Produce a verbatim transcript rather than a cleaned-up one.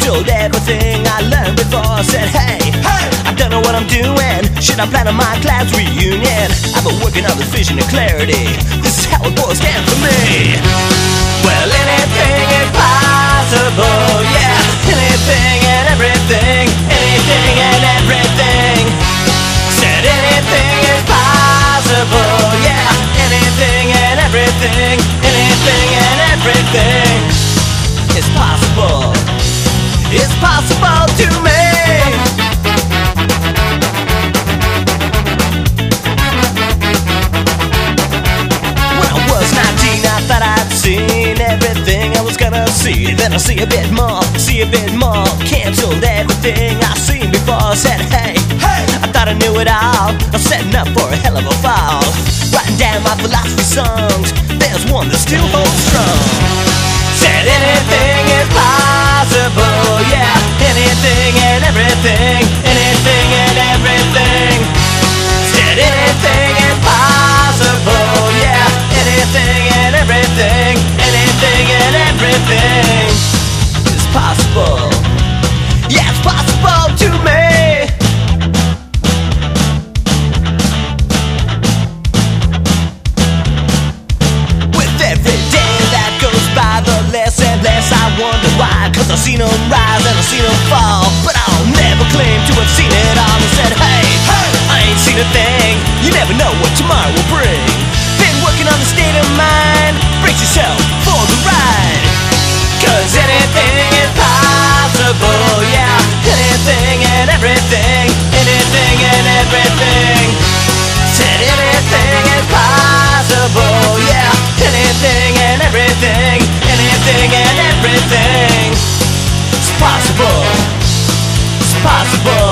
canceled everything I learned before. I said, hey, hey, I don't know what I'm doing. Should I plan on my class reunion? I've been working on this vision and clarity. This is how it boils down for me. Well, anything is possible, yeah. Anything and everything, anything and everything. Said anything is possible, yeah. Anything and everything, anything and everything is possible. It's possible to me. When I was nineteen, I thought I'd seen everything I was gonna see. Then I see a bit more, see a bit more. Canceled everything I've seen before. I said, hey, hey, I thought I knew it all. I'm setting up for a hell of a fall. Writing down my philosophy songs. There's one that still holds strong. Said anything is possible, yeah. Anything and everything, anything and everything. Said anything is possible, yeah. Anything and everything, anything and everything is possible. Yeah, it's possible to me. With every day that goes by, the less and less I wonder why. Cause I've seen them rise and I've seen them fall, but I'll never claim to have seen it all. And said, hey, hey, I ain't seen a thing. You never know what tomorrow will bring. Been working on the state of mind. Brace yourself for the ride. Cause anything is possible, yeah. Anything and everything, anything and everything. Said anything is possible, yeah. Anything and everything, anything and everything. It's possible, it's possible.